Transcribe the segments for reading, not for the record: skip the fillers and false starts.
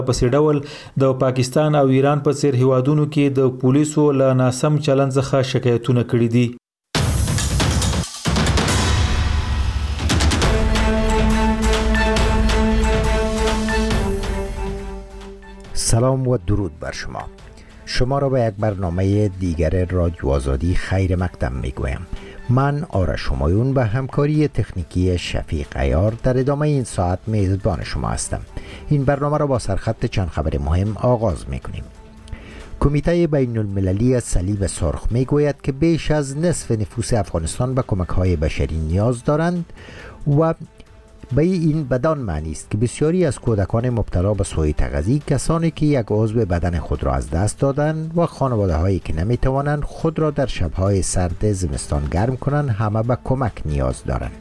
په سي ډول د پاکستان او ایران په څیر هیوادونو کې د پولیسو له ناسم چلند څخه شکایتونه کړي دي. سلام و درود بر شما. شما را به یک برنامه دیگر رادیو آزادی خیر مقدم میگویم. من آرش همایون به همکاری تکنیکی شفیق عیار در ادامه این ساعت میزبان شما هستم. این برنامه را با سرخط چند خبر مهم آغاز میکنیم. کمیته بین المللی صلیب سرخ میگوید که بیش از نصف نفوس افغانستان به کمک‌های بشری نیاز دارند و به این بدان معنی است که بسیاری از کودکان مبتلا به سوء تغذیه، کسانی که یک عضو بدن خود را از دست دادند و خانواده‌هایی که نمی‌توانند خود را در شب‌های سرد زمستان گرم کنند، همه به کمک نیاز دارند.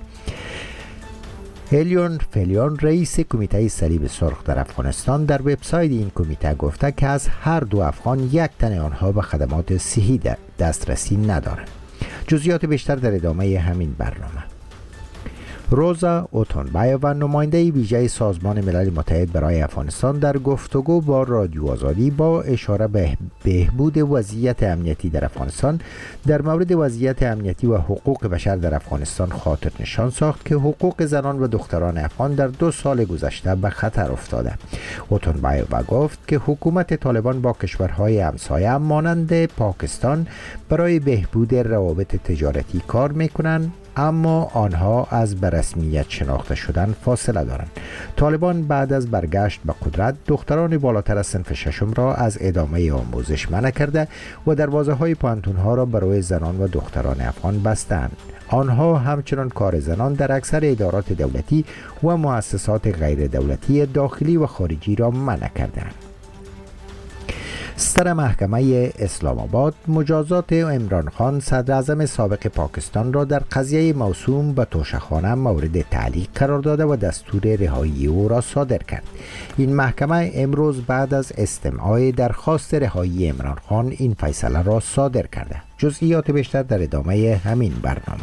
الیون فلیون رئیس کمیته صلیب سرخ در افغانستان در وبسایت این کمیته گفته که از هر دو افغان یک تن آنها به خدمات صحی دسترسی ندارند. جزئیات بیشتر در ادامه همین برنامه. روزا اوتونبایووا نماینده ویژه سازمان ملل متحد برای افغانستان در گفتگو با رادیو آزادی با اشاره به بهبود وضعیت امنیتی در افغانستان در مورد وضعیت امنیتی و حقوق بشر در افغانستان خاطر نشان ساخت که حقوق زنان و دختران افغان در 2 سال گذشته به خطر افتاده. اوتونبایووا گفت که حکومت طالبان با کشورهای همسایه مانند پاکستان برای بهبود روابط تجارتی کار میکنند، اما آنها از به رسمیت شناخته شدن فاصله دارند. طالبان بعد از برگشت به قدرت دختران بالاتر از صنف ششم را از ادامه آموزش منع کرده و دروازه‌های پانتون‌ها را برای زنان و دختران افغان بستند. آنها همچنان کار زنان در اکثر ادارات دولتی و مؤسسات غیر دولتی داخلی و خارجی را منع کردند. ستر محکمه اسلام آباد مجازات عمران خان صدر اعظم سابق پاکستان را در قضیه موسوم به توشه‌خانه مورد تعلیق قرار داده و دستور رهایی او را صادر کرد. این محکمه امروز بعد از استماع درخواست رهایی عمران خان این فیصله را صادر کرده. جزئیات بیشتر در ادامه همین برنامه.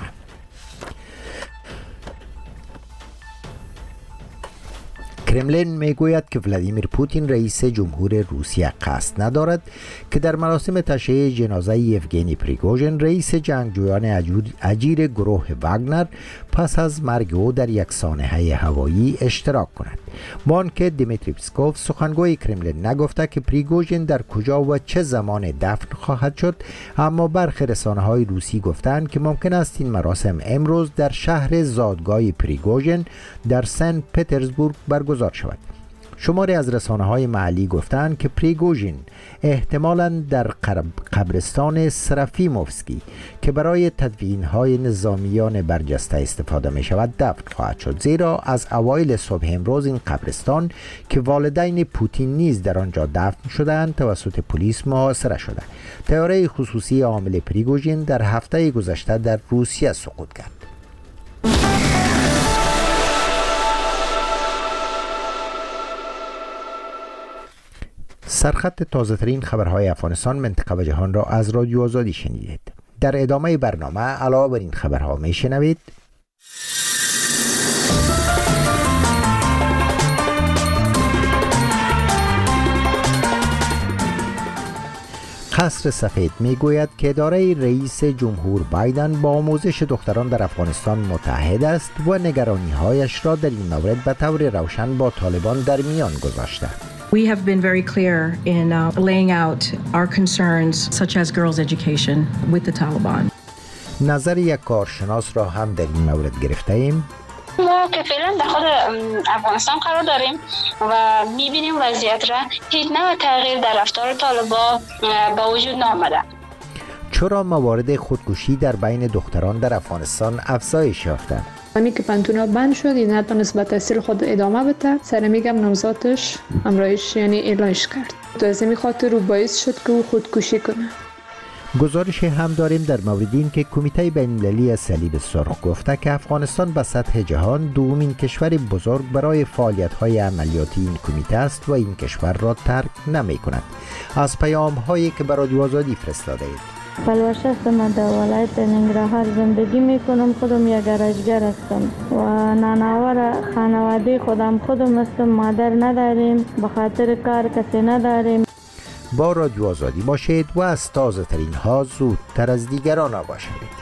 کرملین میگوید که ولادیمیر پوتین رئیس جمهور روسیه قصد ندارد که در مراسم تشییع جنازه یوگنی پریگوژن رئیس جنگجویان اجیر گروه واگنر پس از مرگ او در یک سانحه هوایی اشتراک کند. با آنکه دیمیتری پسکوف سخنگوی کرملین نگفته که پریگوژن در کجا و چه زمان دفن خواهد شد، اما برخی رسانه‌های روسی گفتند که ممکن است این مراسم امروز در شهر زادگاه پریگوژن در سن پترزبورگ برگزار شود. شماری از رسانه‌های محلی گفتند که پریگوژین احتمالاً در قبرستان سرافیموفسکی که برای تدفین‌های نظامیان برجسته استفاده می‌شود دفن خواهد شد، زیرا از اوایل صبح امروز این قبرستان که والدین پوتین نیز در آنجا دفن شدند توسط پلیس محاصره شده. طیاره خصوصی حامل پریگوژین در هفته گذشته در روسیه سقوط کرد. سرخط تازه‌ترین خبرهای افغانستان، منطقه و جهان را از رادیو آزادی شنیدید. در ادامه برنامه علاوه بر این خبرها میشنوید: قصر سفید میگوید که اداره رئیس جمهور بایدن با آموزش دختران در افغانستان متحد است و نگرانی‌هایش را در این مورد به طور روشن با طالبان در میان گذاشته. We have been very clear in laying out our concerns such as girls' education with the Taliban. نظر یک کارشناس را هم در این مورد گرفته ایم. ما که فعلا در خود افغانستان قرار داریم و میبینیم وضعیت را هیچ نوع تغییر در رفتار طالبان با وجود نآمده. چرا موارد خودکشی در بین دختران در افغانستان افزایش یافته؟ زمانی که پانتونا بند شد، این نتونست به تحصیل خود ادامه بده. سر میگم نامزادش همراهش یعنی اعلانش کرد. تو از این خاطر رو باعث شد که او خودکشی کنه. گزارش هم داریم در مورد این که کمیته بین‌المللی صلیب سرخ گفته که افغانستان به سطح جهان دومین کشور بزرگ برای فعالیت‌های عملیاتی این کمیته است و این کشور را ترک نمی‌کند. از پیام‌هایی که برای رادیو آزادی فرستاده اید. پلوش هستم، در ولایت ننگرهار زندگی میکنم. خودم یک گراجگر هستم و نانآور خانواده خودم هستم. مادر نداریم، به خاطر کار کسی نداریم. با رادیو آزادی باشید و از تازه ترین ها زودتر از دیگران آگاه شوید.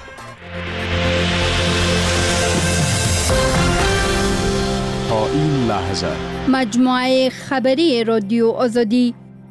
تا این لحظه مجموعه خبری رادیو آزادی.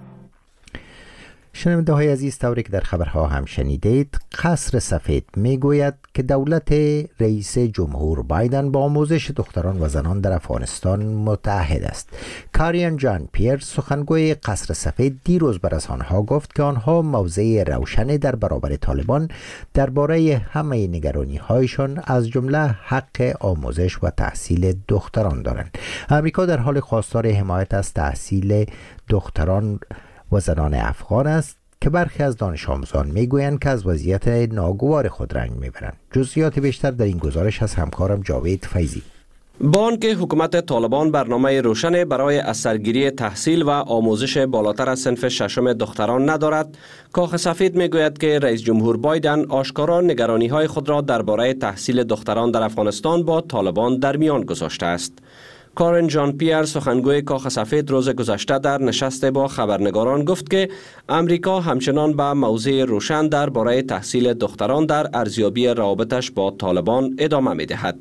شنونده های عزیز، طوری که در خبرها هم شنیدید، قصر سفید میگوید که دولت رئیس جمهور بایدن با آموزش دختران و زنان در افغانستان متعهد است. کاریان جان پیر، سخنگوی قصر سفید، دیروز به رسانه‌ها گفت که آنها موضع روشنی در برابر طالبان درباره همه نگرانی‌هایشان از جمله حق آموزش و تحصیل دختران دارند. امریکا در حال خواستار حمایت از تحصیل دختران و زنان افغان است که برخی از دانش آموزان میگویند که از وضعیت ناگوار خود رنج میبرند. جزئیات بیشتر در این گزارش از همکارم جاوید فیضی. با آنکه حکومت طالبان برنامه روشن برای از سرگیری تحصیل و آموزش بالاتر از صنف ششم دختران ندارد، کاخ سفید میگوید که رئیس جمهور بایدن آشکارا نگرانی‌های خود را درباره تحصیل دختران در افغانستان با طالبان در میان گذاشته است. کارن جان پیر، سخنگوی کاخ سفید، روز گذشته در نشست با خبرنگاران گفت که امریکا همچنان به موضع روشن درباره تحصیل دختران در ارزیابی روابطش با طالبان ادامه می‌دهد.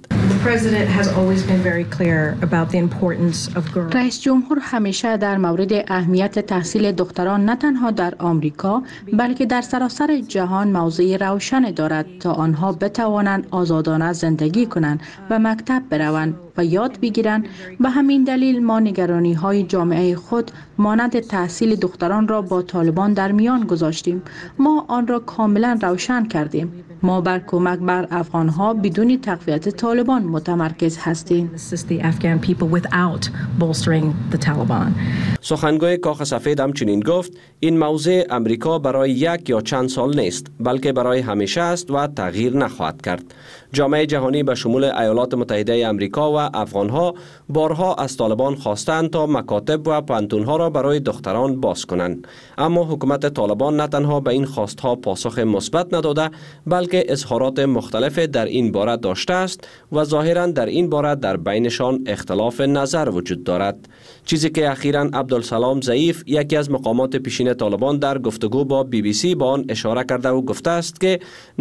رئیس جمهور همیشه در مورد اهمیت تحصیل دختران نه تنها در آمریکا بلکه در سراسر جهان موضع روشن دارد تا آنها بتوانند آزادانه زندگی کنند و مکتب بروند و یاد بگیرند. به همین دلیل ما نگرانی‌های جامعه خود مانند تحصیل دختران را با طالبان در میان گذاشتیم. ما آن را کاملا روشن کردیم. ما بر کمک بر افغان‌ها بدون تقویت طالبان متمرکز هستیم. سخنگوی کاخ سفید همچنین گفت این موضوع امریکا برای یک یا چند سال نیست بلکه برای همیشه است و تغییر نخواهد کرد. جامعه جهانی به شمول ایالات متحده امریکا و افغان‌ها بارها از طالبان خواستند تا مکاتب و پانتون‌ها را برای دختران باز کنند، اما حکومت طالبان نه تنها به این خواستها پاسخ مثبت نداده بلکه اظهارات مختلف در این باره داشته است و ظاهراً در این باره در بینشان اختلاف نظر وجود دارد. چیزی که اخیراً عبدالسلام ضعیف، یکی از مقامات پیشین طالبان، در گفتگو با BBC با آن اشاره کرده و گفته است که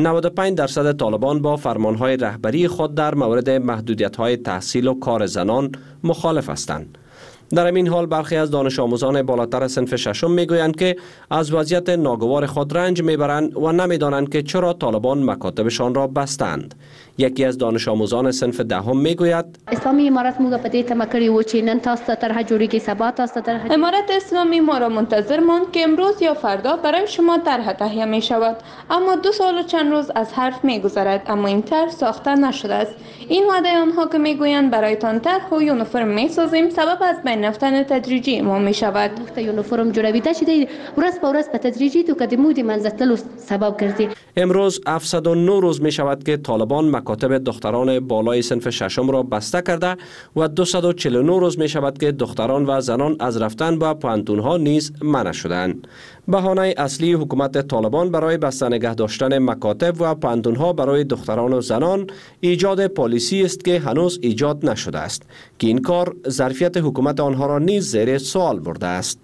95% طالبان با فرمانهای رهبری خود در مورد محدودیت‌های تحصیل و کار زنان مخالف هستند. در این حال برخی از دانش آموزان بالاتر صنف ششم میگویند که از وضعیت ناگوار خود رنج میبرند و نمیدانند که چرا طالبان مکاتبشان را بستند. یکی از دانش آموزان صنف دهم میگوید اسلامی امارت موږ په دې تمه کړی و چې نن تاسو ته طرح جوړیږي، سبا تاسو ته طرح. امارت اسلامی ما را منتظر ماند که امروز یا فردا برای شما طرح تهیه می شود، اما 2 سال و چند روز از حرف می گذرد اما این طرح ساخته نشده است. این وعده آنها که میگویند برایتان طرح و یونیفرم می سازیم سبب از بین رفتن تدریجی ما می شود. یونیفرم جوړوي چې دی ورځ په ورځ په تدریجی تو قدمو دی منځتلو سبب ګرځي. امروز 709 روز می شود که طالبان مکاتب دختران بالای صنف ششم را بسته کرده و 249 روز می شود که دختران و زنان از رفتن به پانتون‌ها نیز منع شدند. بهانه اصلی حکومت طالبان برای بسته نگه داشتن مکاتب و پانتون‌ها برای دختران و زنان ایجاد پالیسی است که هنوز ایجاد نشده است که این کار ظرفیت حکومت آنها را نیز زیر سوال برده است.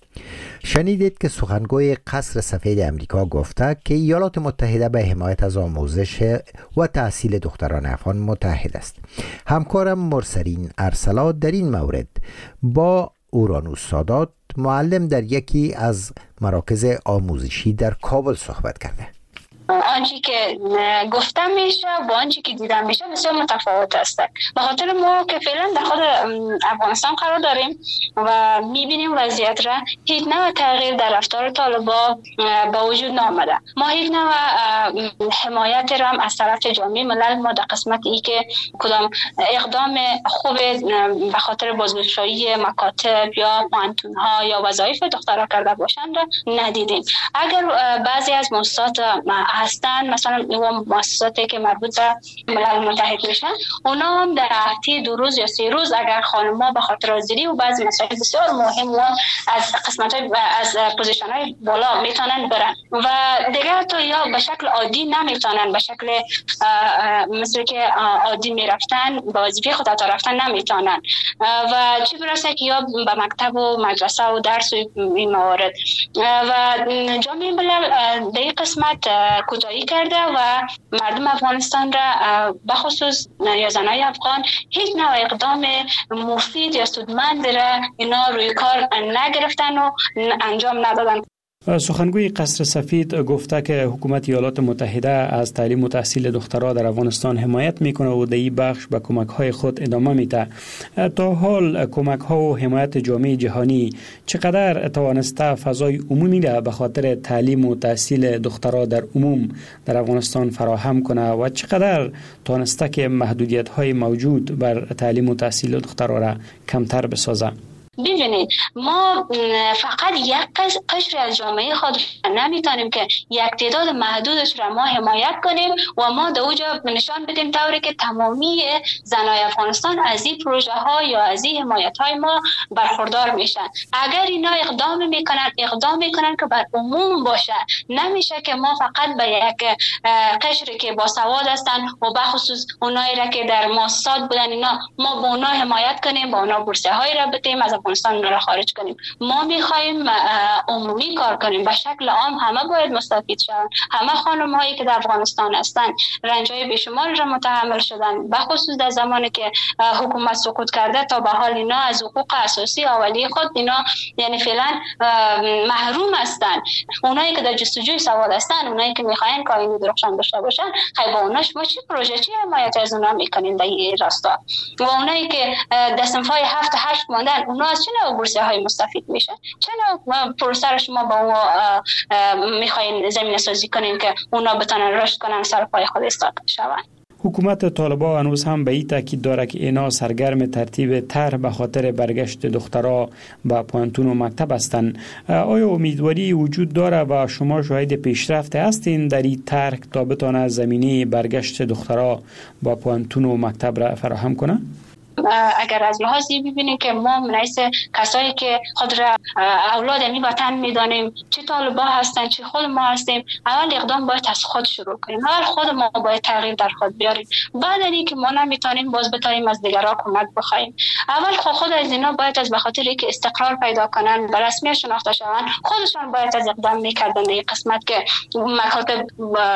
شنیدید که سخنگوی قصر سفید امریکا گفته که ایالات متحده به حمایت از آموزش و تحصیل دختران افغان متحد است. همکارم مرسلین ارسلا در این مورد با اورانوس سادات، معلم در یکی از مراکز آموزشی در کابل صحبت کرده. آنچه که گفتم میشه با آنچه که دیدم میشه بسیار متفاوت است. به خاطر ما که فعلا در خود افغانستان قرار داریم و میبینیم وضعیت را هیچ نوع تغییر در رفتار طالبان با وجود نآمده. ما هیچ نوع حمایت را هم از طرف جامعه ملل ما در قسمت ای که کدام اقدام خوب به خاطر بازگشایی مکاتب یا پانتون‌ها یا وظایف دخترها کرده باشند را ندیدیم. اگر بعضی از مؤسسات هستن، مثلا مؤسساتی که مربوط به ملل متحد میشن، اونا هم در هفته 2 روز یا 3 روز اگر خانم‌ها به خاطر حاضری و بعضی مسائل بسیار مهم و از قسمت‌های از پوزیشن‌های بالا میتونن برن و دیگه تو یا به شکل عادی نمیتونن، به شکل مثل که عادی میرفتن به وظیفه خود تا رفتن نمیتونن و چه برسه که یا به مکتب و مدرسه و درس و این موارد. و جامعه ملل در این قسمت کوتاهی کرده و مردم افغانستان را به خصوص یا زنای افغان هیچ نوع اقدام مفید یا سودمند را اینا روی کار نگرفتن و انجام ندادن. سخنگوی قصر سفید گفته که حکومت ایالات متحده از تعلیم و تحصیل دخترها در افغانستان حمایت میکنه و در این بخش به کمک‌های خود ادامه میده. تا حال کمک‌ها و حمایت جامعه جهانی چقدر توانسته فضای عمومی را به خاطر تعلیم و تحصیل دخترها در عموم در افغانستان فراهم کنه و چقدر توانسته که محدودیت‌های موجود بر تعلیم و تحصیل دخترها را کمتر بسازه؟ ببینید ما فقط یک قشر از جامعه خود نمیتونیم که یک تعداد محدودش را ما حمایت کنیم و ما در اونجا نشان بدیم طوری که تمامی زنای افغانستان از این پروژه ها یا از این حمایت های ما برخوردار میشن. اگر اینا اقدام میکنن که بر عموم باشه، نمیشه که ما فقط به یک قشری که با سواد هستن و به خصوص اونایی را که در مؤسسات بودن اینا ما با اونا حمایت کنیم، با اونا بورسیه های را بدیم، از افغانستان را خارج کنیم. ما میخوایم عمومی کار کنیم، به شکل عام همه باید مستفید شوند. همه خانم هایی که در افغانستان هستند رنج های بیشماری را متحمل شدن، به خصوص در زمانی که حکومت سقوط کرده تا به حال اینا از حقوق اساسی اولیه خود اینا یعنی فعلا محروم هستند. اونایی که در جستجوی سواد هستند، اونایی که میخواین که این درخشان داشته باشن، خیلی با اوناش ما چه پروژه چه حمایت از اونا میکنیم در این راستا؟ و اونایی که در صنف‌های 7 تا 8 ماندن، اونا از چه نوع بورسیه های مستفید میشن؟ چه نوع پروسه را شما با اون میخواین زمینه سازی کنین که اونا بتونن رشد کنن، سر پای خود ایستاده شون؟ حکومت طالبان هنوز هم به این تاکید داره که اینا سرگرم ترتیب طرح به خاطر برگشت دخترها به پوانتون و مکتب هستند. آیا امیدواری وجود داره و شما شاهد پیشرفت هستین در این طرح تا بتونه زمینه برگشت دخترها به پوانتون و مکتب را فراهم کنه؟ اگر از لحاظی ببینیم که ما منعیس کسایی که خود را اولاد این وطن میدانیم، چه طالبا هستن چه خود ما هستیم، اول اقدام باید از خود شروع کنیم. اول خود ما باید تغییر در خود بیاریم. بعد از اینکه ما نمیتونیم باز بتاییم از دیگران کمک بخوایم. اول خود از اینا باید از بخاطر اینکه استقرار پیدا کنن، به رسمیت شناخته شوند، خودشان باید از اقدام میکردن. این قسمت که مکاتب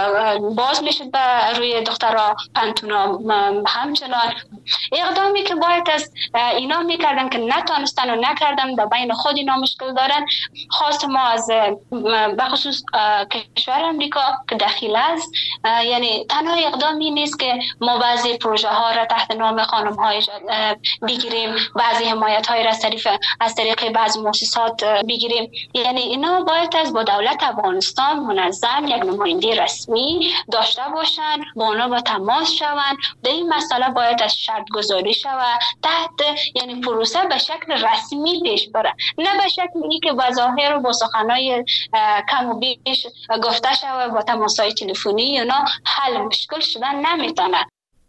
باز میشد به روی دخترها، پنتونا همچنان اقدامی که باید از اینا میکردن که نتونستن و نکردن، در بین خود اینا مشکل دارن. خواست ما از بخصوص کشور امریکا که دخیل است، یعنی تنها اقدامی نیست که ما بعضی پروژه ها را تحت نام خانم های بگیریم، بعضی حمایت های را از طریق بعضی مؤسسات بگیریم. یعنی اینا باید از با دولت افغانستان منظم یک نماینده رسمی داشته باشن، با اونا با تماس شوند. در این مسئله باید از شرط گذاری شود، تحت یعنی پروسه به شکل رسمی پیش بره، نه به شکلی که با ظاهر و با سخنای کم و بیش گفته شود با تماس‌های تلفنی اونا حل مشکل شدن نمیتونه.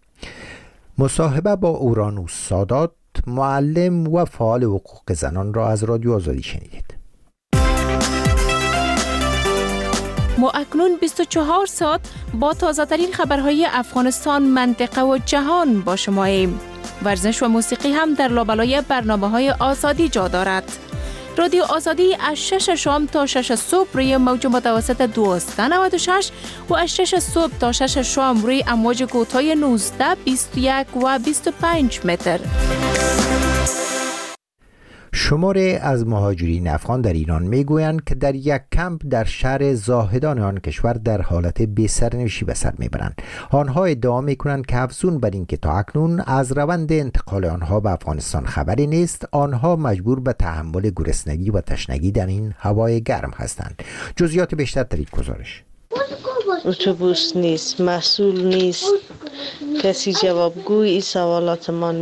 مصاحبه با اورانوس سادات، معلم و فعال حقوق زنان را از رادیو آزادی شنیدید. ما اکنون 24 ساعت با تازه‌ترین خبرهای افغانستان، منطقه و جهان با شماییم. ورزش و موسیقی هم در لابلای برنامه‌های آزادی جا دارد. رادیو آزادی از 6 شام تا 6 صبح روی موج متوسط 1296 و از 6 صبح تا 6 شام روی امواج کوتاه 19، 21 و 25 متر. شماری از مهاجرین افغان در ایران میگویند که در یک کمپ در شهر زاهدان آن کشور در حالت بی‌سرنوشتی به سر میبرند. آنها ادعا میکنند که افزون بر این که تا اکنون از روند انتقال آنها به افغانستان خبری نیست، آنها مجبور به تحمل گرسنگی و تشنگی در این هوای گرم هستند. جزئیات بیشتر در این گزارش. اتوبوس نیست، مسئول نیست، کسی جوابگوی این سوالات ما نیست.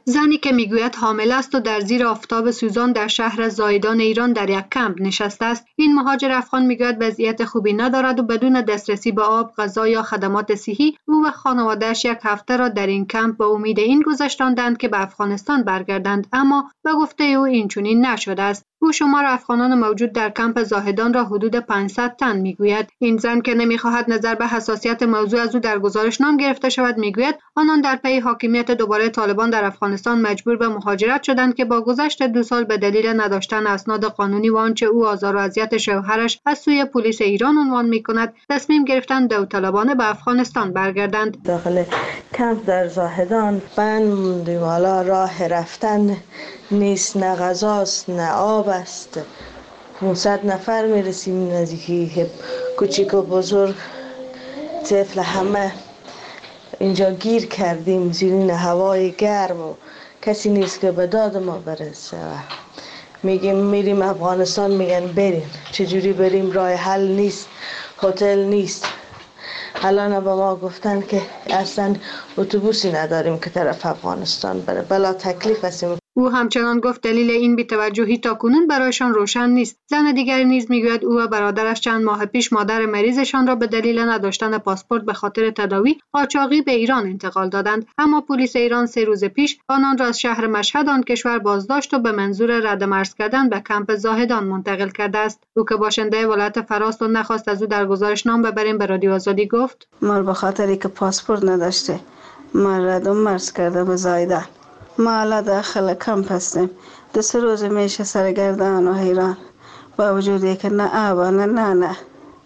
زنی که میگوید حامل است و در زیر آفتاب سوزان در شهر زاهدان ایران در یک کمپ نشسته است. این مهاجر افغان میگوید وضعیت خوبی ندارد و بدون دسترسی به آب، غذا یا خدمات صحی او و خانواده‌اش یک هفته را در این کمپ به امید این گذشتاندند که به افغانستان برگردند، اما به گفته او این چنین نشده است. او شمار افغانان موجود در کمپ زاهدان را حدود 500 تن میگوید. این زن که نمیخواهد نظر به حساسیت موضوع از او در گزارش نام گرفته شود میگوید آنان در پی حاکمیت دوباره طالبان در افغانستان مجبور به مهاجرت شدند که با گذشت 2 سال به دلیل نداشتن اسناد قانونی و آنچه او آزار و اذیت شوهرش از سوی پلیس ایران عنوان میکند تصمیم گرفتند داوطلبانه به افغانستان برگردند. داخل کمپ در زاهدان بند موندیم، حالا راه رفتن نیست، نه غذاست نه آب است. 500 نفر میرسیم، نزدیکی کوچیک و بزرگ طفل همه اینجا گیر کردیم زیرین هوای گرم و کسی نیست که به داد ما برسه. میگیم میریم افغانستان، میگن بریم. چجوری بریم؟ راه حل نیست، هتل نیست. الان به ما گفتن که اصلا اتوبوسی نداریم که طرف افغانستان بره، بلا تکلیف هستیم. او همچنان گفت دلیل این بی‌توجهی تاکنون برایشان روشن نیست. زن دیگری نیز میگوید او و برادرش چند ماه پیش مادر مریضشان را به دلیل نداشتن پاسپورت به خاطر تداوی قاچاقی به ایران انتقال دادند، اما پلیس ایران 3 روز پیش آنان را از شهر مشهد آن کشور بازداشت و به منظور ردمرز کردن به کمپ زاهدان منتقل کرده است. او که باشنده ولایت فراست و نخواست از او در گزارش نام ببریم به رادیو آزادی گفت ما به خاطری که پاسپورت نداشته ما ردمرز کرده به زاهدان. ما حالا داخل کمپ هستیم. 2 روز میشه سرگردان و حیران، با وجودی که نه آب نه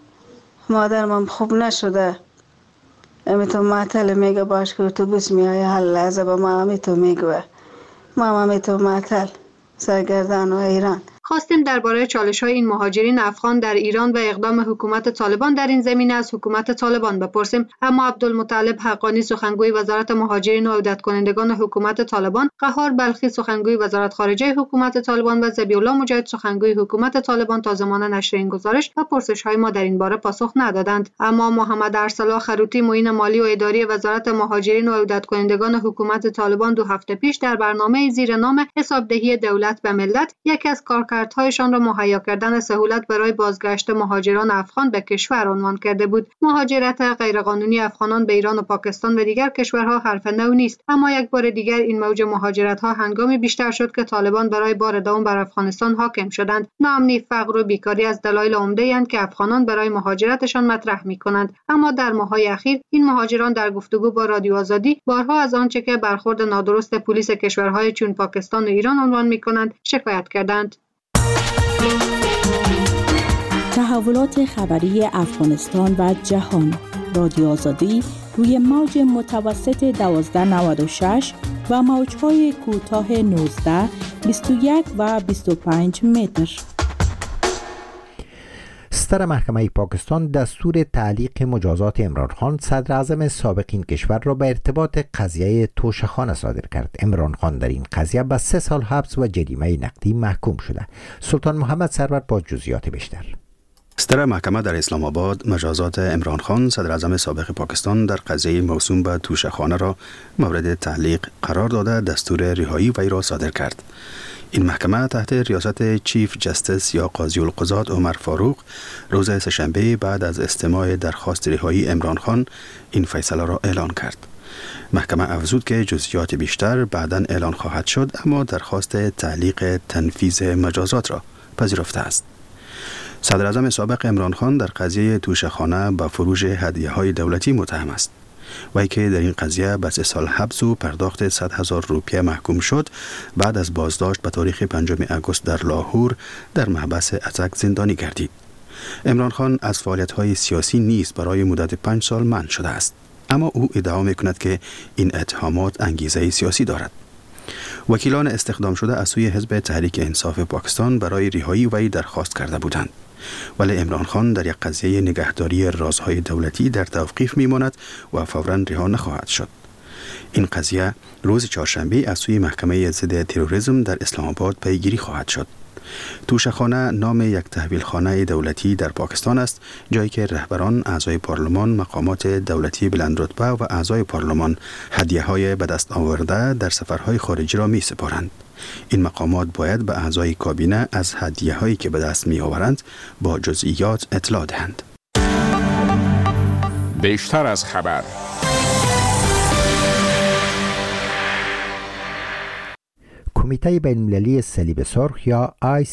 مادرم خوب نشده. امیتو معطل میگه باش که اتوبوس میایه هر لحظه به ما امیتو میگه ما امیتو معطل سرگردان و حیران. خواستیم درباره چالش‌های این مهاجرین افغان در ایران و اقدام حکومت طالبان در این زمینه از حکومت طالبان بپرسیم، اما عبدالمطلب حقانی سخنگوی وزارت مهاجرین و عودت کنندگان حکومت طالبان، قهار بلخی سخنگوی وزارت خارجه حکومت طالبان و ذبیح الله مجاهد سخنگوی حکومت طالبان تا زمان نشر این گزارش و پرسش‌های ما در این باره پاسخ ندادند. اما محمد ارسلا خروتی معین مالی و اداری وزارت مهاجرین و عودت کنندگان حکومت طالبان 2 هفته پیش در برنامه زیر نام حسابدهی دولت به ملت یکی از کارکردهایشان را مهیا کردن سهولت برای بازگشت مهاجران افغان به کشور عنوان کرده بود. مهاجرت غیرقانونی افغانان به ایران و پاکستان و دیگر کشورها حرف نو نیست، اما یک بار دیگر این موج مهاجرت‌ها هنگامی بیشتر شد که طالبان برای بار دوم بر افغانستان حاکم شدند. ناامنی، فقر و بیکاری از دلایل عمده‌اند که افغانان برای مهاجرتشان مطرح می‌کنند، اما در ماه‌های اخیر این مهاجران در گفتگو با رادیو آزادی بارها از آنچه که برخورد نادرست پلیس کشورهای چون پاکستان و ایران عنوان می‌کنند شکایت کردند. تحولات خبری افغانستان و جهان. رادیو آزادی روی موج متوسط 1296 و موج‌های کوتاه 19، 21 و 25 متر. ستر محکمه پاکستان دستور تعلیق مجازات عمران خان صدر اعظم سابق این کشور را به ارتباط قضیه توشهخانه صادر کرد. عمران خان در این قضیه به 3 سال حبس و جریمه نقدی محکوم شده. سلطان محمد سرور با جزئیات بیشتر. ستر محکمه در اسلام آباد مجازات عمران خان صدر اعظم سابق پاکستان در قضیه موسوم به توشهخانه را مورد تعلیق قرار داده دستور رهایی وی را صادر کرد. این محکمه تحت ریاست چیف جستس یا قاضی القضات عمر فاروق روز سه‌شنبه بعد از استماع درخواست رهایی عمران خان این فیصله را اعلان کرد. محکمه افزود که جزئیات بیشتر بعداً اعلان خواهد شد، اما درخواست تعلیق تنفیذ مجازات را پذیرفته است. صدر اعظم سابق عمران خان در قضیه توشهخانه به فروش هدیه‌های دولتی متهم است. وی که در این قضیه به 3 سال حبس و پرداخت 100,000 روپیه محکوم شد، بعد از بازداشت به تاریخ 5 آگوست در لاهور در محبس ازک زندانی گردید. عمران خان از فعالیت‌های سیاسی نیز برای مدت 5 سال منع شده است، اما او ادعا می‌کند که این اتهامات انگیزه سیاسی دارد. وکیلان استخدام شده از سوی حزب تحریک انصاف پاکستان برای رهایی وی درخواست کرده بودند، ولی عمران خان در یک قضیه نگهداری رازهای دولتی در توقیف میماند و فوراً رها نخواهد شد. این قضیه روز چهارشنبه از سوی محکمه ضد تروریسم در اسلام آباد پیگیری خواهد شد. توشخانه نام یک تحویلخانه دولتی در پاکستان است، جایی که رهبران، اعضای پارلمان، مقامات دولتی بلندرتبه و اعضای پارلمان هدیه‌های به دست آورده در سفرهای خارجی را می سپارند. این مقامات باید به اعضای کابینه از هدیه‌هایی که به دست می آورند با جزئیات اطلاع دهند. بیشتر از خبر. کمیته بین‌المللی صلیب سرخ یا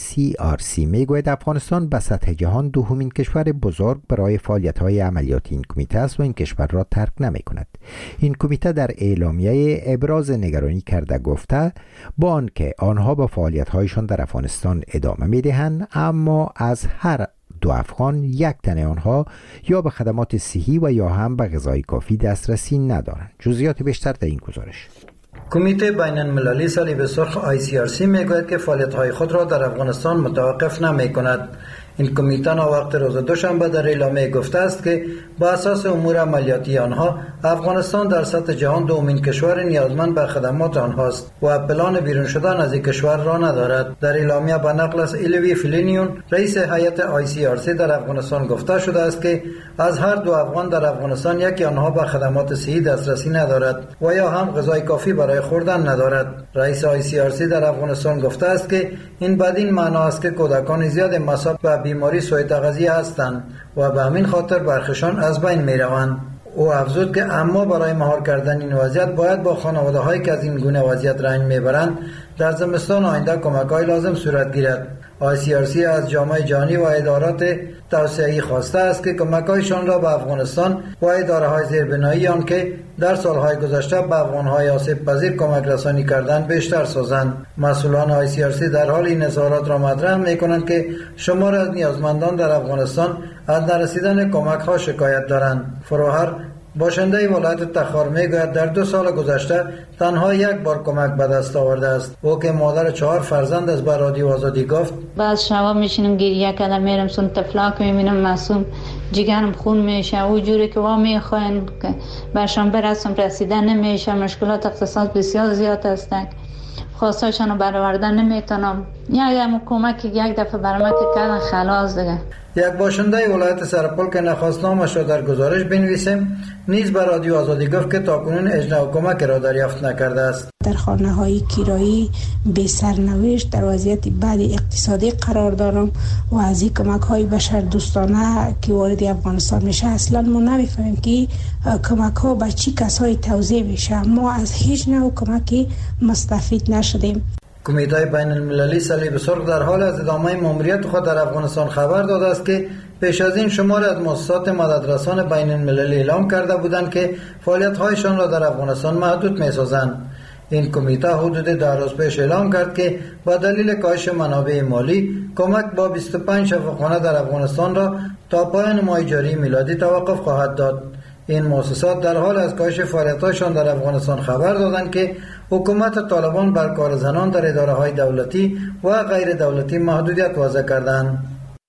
ICRC میگوید افغانستان به سطح جهان دومین کشور بزرگ برای فعالیت‌های عملیاتی این کمیته است و این کشور را ترک نمی‌کند. این کمیته در اعلامیه ابراز نگرانی کرده گفته با آنکه آنها با فعالیت‌هایشان در افغانستان ادامه می‌دهند، اما از هر دو افغان یک تن آنها یا به خدمات صحی و یا هم به غذای کافی دسترسی ندارند. جزئیات بیشتر در این گزارش. کمیته بین المللی صلیب سرخ ICRC میگوید که فعالیت‌های خود را در افغانستان متوقف نمی‌کند. این کمیته وقت روز دوشنبه در اعلامیه گفته است که با اساس امور عملیاتی آنها افغانستان در سطح جهان دومین کشور نیازمند به خدمات آنهاست و پلان بیرون شدن از این کشور را ندارد. در اعلامیه به نقل از ایلوی فلینیون رئیس هیئت ICRC در افغانستان گفته شده است که از هر دو افغان در افغانستان یکی آنها به خدمات صحی دسترسی ندارد و یا هم غذای کافی برای خوردن ندارد. رئیس ICRC در افغانستان گفته است که این بدین معنا است که کودکان زیاد مصاب به بیماری سوء تغذیه هستند و به همین خاطر برخشان از بین می روند. او افزود که اما برای مهار کردن این وضعیت باید با خانواده هایی که از این گونه وضعیت رنج میبرند در زمستان آینده کمک های لازم صورت گیرد. ICRC از جامعه جهانی و ادارات توسعه‌ای خواسته است که کمک‌هایشان را به افغانستان و اداره‌های زیربنایی آن که در سالهای گذشته به افغان‌های آسیب پذیر کمک رسانی کردند بیشتر سازند. مسئولان ICRC در حال این اظهارات را مطرح می‌کنند که شمار از نیازمندان در افغانستان از نرسیدن کمک‌ها شکایت دارند. فروهر باشنده ولایت تخار میگوید در 2 سال گذشته تنها یک بار کمک به دست آورده است. او که مادر 4 فرزند است به رادیو آزادی گفت بعد شبا میشینم گریه کردم، میرم سون تفلاک میبینم معصوم جگرم خون میشه، او جوری که وا میخواین که برشان برسم رسیدن نمیشه، مشکلات اقتصاد بسیار زیاد هستند، خواستاشون رو برآوردن نمیتونم. یک کمک یک دفعه برام که کردن خلاص دیگه. یک باشنده ولایت سرپل که نخواستنامش را در گزارش بنویسیم نیز به رادیو آزادی گفت که تاکنون اجرا کمک را دریافت نکرده است. در خانه‌های کرایی بی سرنوشت در وضعیت بد اقتصادی قرار دارم و از این کمک‌های بشردوستانه که وارد افغانستان میشه اصلا ما نمی‌فهمیم که کمک‌ها به چی کسایی توزیع میشه. ما از هیچ نوع کمکی مستفید نشدیم. کمیته بین المللی صلیب سرخ در حال از ادامه ماموریت خود در افغانستان خبر داده است که پیش از این شمار از مؤسسات مددرسان بین المللی اعلام کرده بودند که فعالیت‌هایشان را در افغانستان محدود می‌سازند. این کمیته حدود 2 روز پیش اعلام کرد که با دلیل کاهش منابع مالی کمک با 25 شفاخانه در افغانستان را تا پایان ماه جاری میلادی توقف خواهد داد. این مؤسسات در حال از کاهش فعالیت‌هایشان در افغانستان خبر دادند که حکومت طالبان بر کار زنان در اداره‌های دولتی و غیر دولتی محدودیت وضع کردند.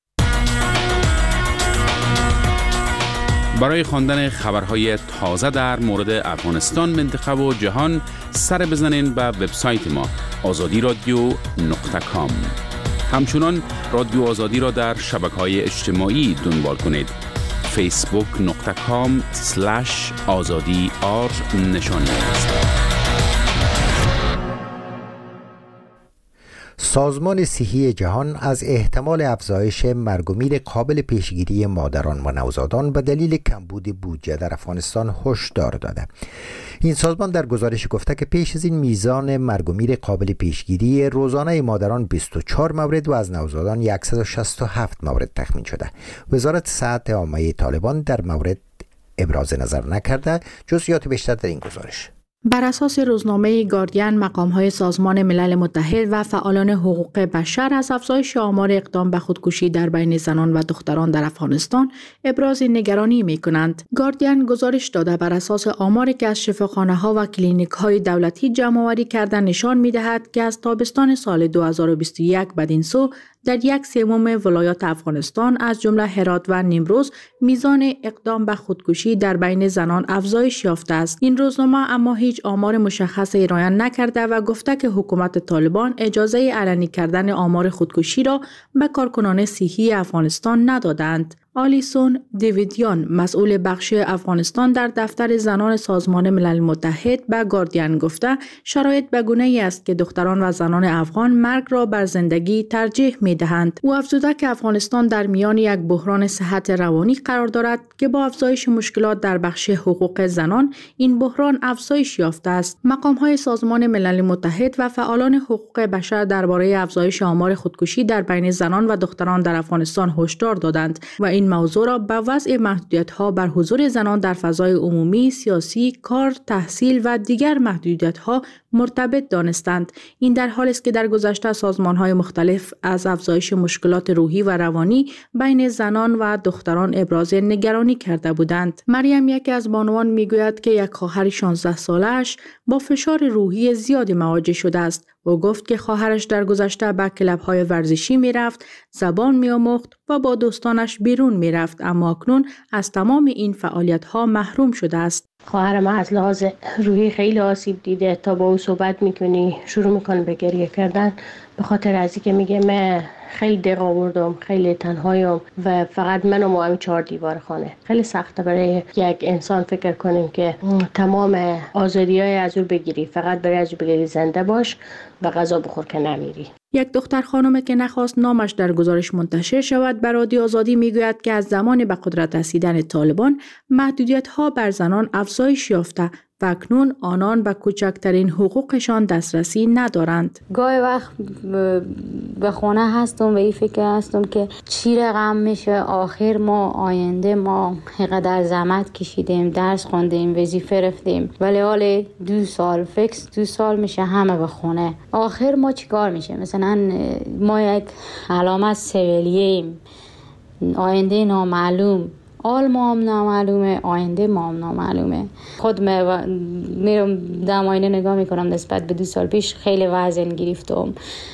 برای خواندن خبرهای تازه در مورد افغانستان، منطقه و جهان سر بزنین به وبسایت ما azadiradio.com. همچنان رادیو آزادی را در شبکه‌های اجتماعی دنبال کنید. facebook.com/azadi_r نشانی است. سازمان صحی جهان از احتمال افزایش مرگ و میر قابل پیشگیری مادران و نوزادان به دلیل کمبود بودجه در افغانستان هشدار داده. این سازمان در گزارش گفته که پیش از این میزان مرگ و میر قابل پیشگیری روزانه مادران 24 مورد و از نوزادان 167 مورد تخمین شده. وزارت صحت عامه طالبان در مورد ابراز نظر نکرده. جزئیات بیشتر در این گزارش. بر اساس روزنامه گاردین، مقام‌های سازمان ملل متحد و فعالان حقوق بشر از افزایش آمار اقدام به خودکشی در بین زنان و دختران در افغانستان ابراز نگرانی می‌کنند. گاردین گزارش داده بر اساس آماری که از شفاخانه‌ها و کلینیک‌های دولتی جمع‌آوری کرده نشان می‌دهد که از تابستان سال 2021 بدین سو در 1/3 ولایات افغانستان از جمله هرات و نیمروز میزان اقدام به خودکشی در بین زنان افزایش یافته است. این روزنامه اما هیچ آمار مشخصی ارائه نکرده و گفته که حکومت طالبان اجازه علنی کردن آمار خودکشی را به کارکنان صحی افغانستان ندادند. آلیسون دیویدیان مسئول بخش افغانستان در دفتر زنان سازمان ملل متحد به گاردین گفته شرایط به گونه‌ای است که دختران و زنان افغان مرگ را بر زندگی ترجیح می‌دهند. او افزوده که افغانستان در میان یک بحران صحت روانی قرار دارد که با افزایش مشکلات در بخش حقوق زنان این بحران افزایش یافته است. مقام‌های سازمان ملل متحد و فعالان حقوق بشر درباره افزایش آمار خودکشی در بین زنان و دختران در افغانستان هشدار دادند و این موضوع را به وضع محدودیت‌ها بر حضور زنان در فضای عمومی، سیاسی، کار، تحصیل و دیگر محدودیت‌ها مرتبط دانستند. این در حالی است که در گذشته سازمان‌های مختلف از افزایش مشکلات روحی و روانی بین زنان و دختران ابراز نگرانی کرده بودند. مریم یکی از بانوان میگوید که یک خواهر 16 ساله‌اش با فشار روحی زیادی مواجه شده است. او گفت که خواهرش در گذشته به کلب‌های ورزشی می‌رفت، زبان می‌آموخت و با دوستانش بیرون می‌رفت، اما اکنون از تمام این فعالیت‌ها محروم شده است. خواهر ما از لحاظ روحی خیلی آسیب دیده. تا با او صحبت می‌کنی شروع می‌کنه به گریه کردن به خاطر از اینکه میگه من خیلی دق آوردم، خیلی تنهایم و فقط من و همین 4 دیوار خانه. خیلی سخته برای یک انسان فکر کنیم که تمام آزادی‌های از او بگیری، فقط برای از او بگیری زنده باش و غذا بخور که نمیری. یک دختر خانم که نخواست نامش در گزارش منتشر شود به رادیو آزادی میگوید که از زمان به قدرت رسیدن طالبان محدودیت‌ها بر زنان افزایش یافته و اکنون آنان به کوچکترین حقوقشان دسترسی ندارند. گاهی وقت به خونه هستم و این فکر هستم که چی رقم میشه، آخر ما آینده ما اینقدر زحمت کشیدیم، درس خوندیم، وظیفه رفتیم، ولی حال 2 سال فکس 2 سال میشه همه به خونه. آخر ما چیکار میشه؟ مثلا ما یک علامت سویلیه‌ایم، آینده نامعلوم، آل ما هم نامعلومه، آینده ما هم نامعلومه. خود میرم دم آینه نگاه میکنم نسبت به 2 سال پیش خیلی وزن گرفتم.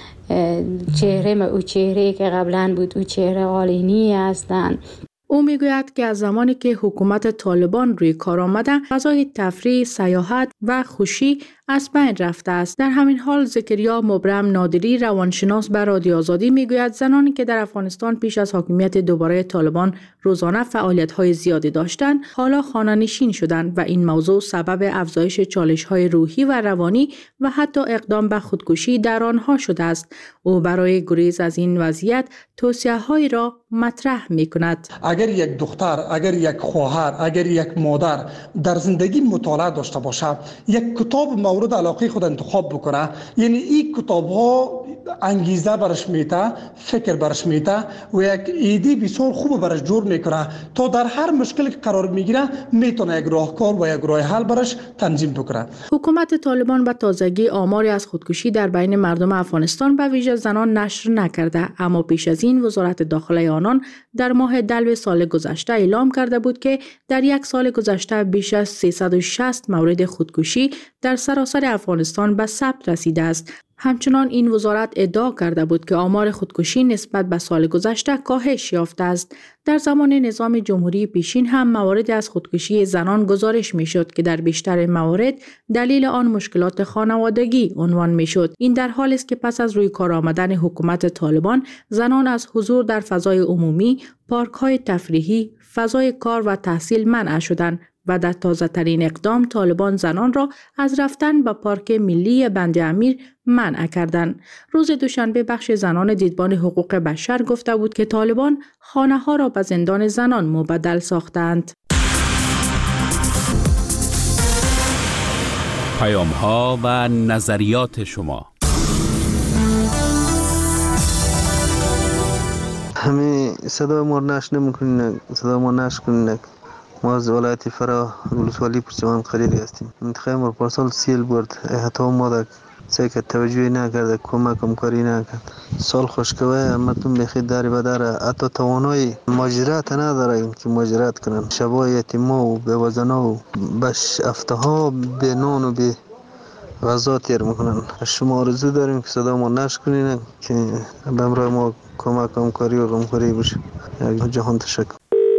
چهره او چهره که قبلا بود او چهره آلینی هستن. او میگوید که از زمانی که حکومت طالبان روی کار آمده فضای تفریح، سیاحت و خوشی از بین رفته است. در همین حال زکریا مبرم نادری روانشناس بر رادیو آزادی میگوید زنانی که در افغانستان پیش از حاکمیت دوباره طالبان روزانه فعالیت‌های زیادی داشتند حالا خانه‌نشین شدند و این موضوع سبب افزایش چالش‌های روحی و روانی و حتی اقدام به خودکشی در آنها شده است. او برای گریز از این وضعیت توصیه‌هایی را مطرح می‌کند. اگر یک دختر، اگر یک خواهر، اگر یک مادر در زندگی مطالعه داشته باشه، یک کتاب مورد علاقه خود انتخاب بکنه، یعنی این کتاب‌ها انگیزه برش میده، فکر برش میده و یک ایده بسیار خوب برش جور میکنه تا در هر مشکلی که قرار میگیره میتونه یک راهکار و یک راه حل برش تنظیم بکنه. حکومت طالبان به تازگی آماری از خودکشی در بین مردم افغانستان به ویژه زنان نشر نکرده، اما پیش از این وزارت داخله آنان در ماه دلو سال گذشته اعلام کرده بود که در 1 سال گذشته بیش از 360 مورد خودکشی در سراسر افغانستان به ثبت رسیده است. همچنان این وزارت ادعا کرده بود که آمار خودکشی نسبت به سال گذشته کاهش یافته است. در زمان نظام جمهوری پیشین هم موارد از خودکشی زنان گزارش میشد که در بیشتر موارد دلیل آن مشکلات خانوادگی عنوان میشد. این در حالی است که پس از روی کار آمدن حکومت طالبان زنان از حضور در فضای عمومی، پارک‌های تفریحی، فضای کار و تحصیل منع شدند و در تازه‌ترین اقدام طالبان زنان را از رفتن به پارک ملی بند امیر منع کردند. روز دوشنبه بخش زنان دیدبان حقوق بشر گفته بود که طالبان خانه‌ها را به زندان زنان مبدل ساختند. پیام‌ها و نظریات شما. همه صدا ما نشر نمی‌کنین، صدا ما نشر کنین. ما از ولایت فرا ولسوالی پرچمان قریری هستیم. منطقه ما پارسال سیل برد، حتی ما در سعی توجهی نکرده، کمک کاری نکرد. سال خوشگوه مردم بخیر داری بداره، حتی توانایی ماجرات نداره که ماجرات کنن. شبای یتیما و بیوزنا و بش افتها به نان و به غذا تیر میکنن. شما آرزو داریم که صدا ما نشر کنین که به امرای ما کمک همکاری و غمخوری بشه. جهان تشکر.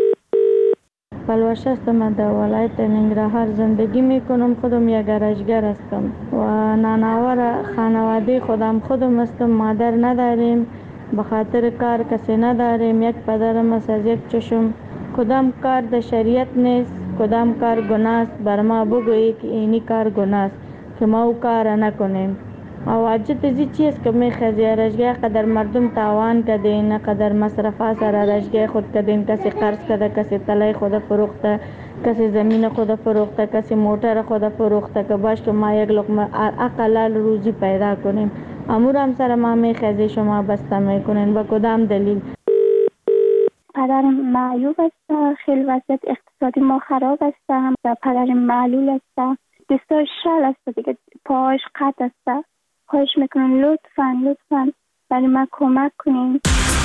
پلوش هستم، در ولایت ننگرهار زندگی میکنم. خودم یک گرشگر هستم و نانآور خانواده خودم هستم. مادر نداریم، به خاطر کار کسی نداریم. یک پدرم است از یک چشم. کدام کار در شریعت نیست، کدام کار گناه است. بر ما بگویی که اینی کار گناه است که ما او کار نکنیم. او عجت ازی چیست که میخوازی رشگه قدر مردم تاوان کدین، قدر مصرفا سر رشگه خود کدین. کسی قرض کده، کسی طلای خود فروخته، کسی زمین خود فروخته، کسی موتر خود فروخته که باش که ما یک لقمه اقلال روزی پیدا کنیم. امور هم سر ما میخوازی شما بسته میکنین. با کدام دلیل؟ پدرم معیوب است، خیلی وضعیت اقتصادی ما خراب است و پدرم معلول است، دستاش شل است دیگه، پاهاش قطع است. خواهش میکنم لطفاً برای من کمک کنین.